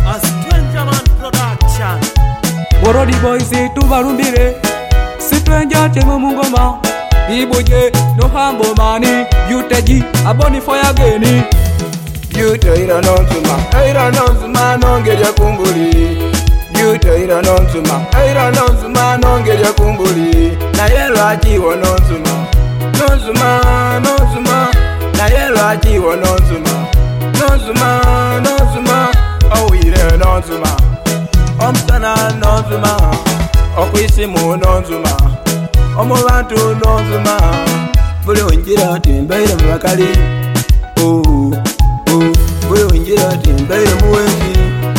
A Stranger Man Production. Borodi boys tubarumbire Stranger chemo mungoma Iboje no hambo mani Yuteji aboni fire geni Yuteira nonzuma Eira nonzuma nongeja kumbuli Yuteira nonzuma Eira nonzuma nongeja kumbuli Na yelo ajiwo nonzuma Nonzuma, nonzuma Na yelo ajiwo nonzuma Nonzuma, nonzuma Owire nonzuma Omsana nonzuma Okwisimu nonzuma Omubantu nonzuma Buli unjira timbeire mubakali Buli unjira timbeire muwenzi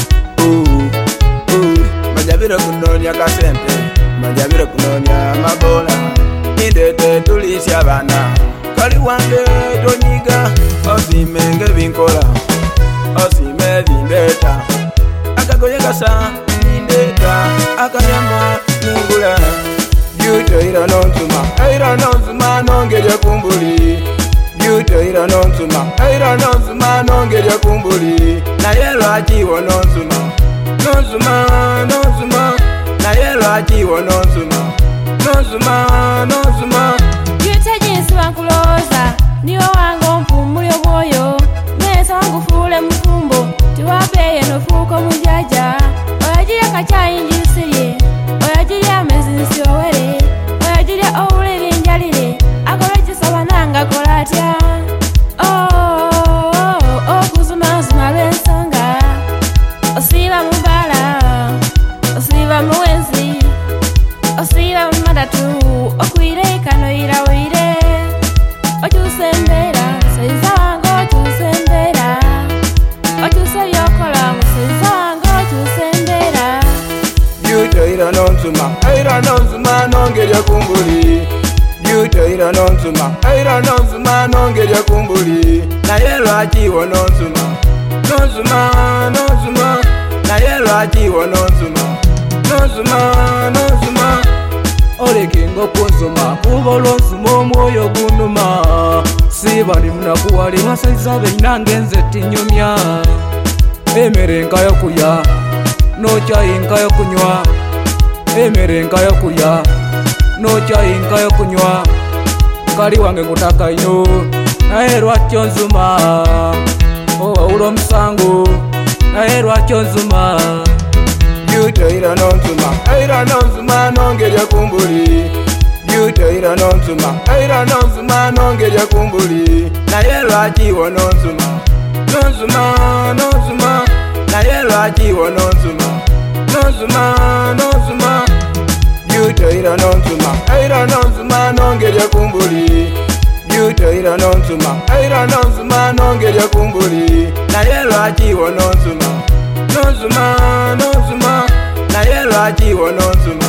Majabira kunonya kasente Majabira kunonya mabola Indete tulisya abana Kali wange tonyiga Osimenge binkola Osime bindeta Akagoye kasa bindeta Akanyama ningula Yuteira nonzuma Eira nonzuma nongeja kumbuli Yuteira nonzuma Eira nonzuma nongeja kumbuli Na yelo ajiwo nonzuma Nonzuma, nonzuma Na yelo ajiwo nonzuma Nonzuma, nonzuma Yuteji jinsi wankuloza Niwo wango mpumuli omwoyo Mesa wangu fule mfumbo Tiwapeye nofuko mujaja Oyajiria kachayi njisiri Oyajiria mezi nsiowere Oyajiria oulili njalili Akoleji sawananga kolatya Okuzuma zuma lwensonga Osiba mubala Osiba muwenzi Osiba mumadatu Okwire kano ira wire Ochusembera Seiza wango ochusembera Ochuse byokola Museiza wango ochusembera Yuteira nonzuma Eira nonzuma nongeja kumbuli Yuteira nonzuma Eira nonzuma nongeja kumbuli Na yelo ajiwo nonzuma Nonzuma, nonzuma Na yelo ajiwo nonzuma Nonzuma, nonzuma Olekingo kunzuma Kubolo nzuma omwoyo gunuma Sibali mnakuwali Masaiza beinange nze tinyumya Emere nka yokulya Nochayi nka yokunywa Emere nka yokulya Nochayi nka yokunywa Kali wange ngutaka ino Naye lwakyo nzuma Owawula omusango Naye lwakyo nzuma Yuteira nonzuma Eira nonzuma nongeja kumbuli Yuteira nonzuma Eira nonzuma nongeja kumbuli Na yelo ajiwo nonzuma Nonzuma, nonzuma Na yelo ajiwo nonzuma Nonzuma, nonzuma Yuteira nonzuma Eira nonzuma nongeja kumbuli Yuteira nonzuma Eira nonzuma nongeja kumbuli Na yelo ajiwo nonzuma Nonzuma, nonzuma Na yelo ajiwo nonzuma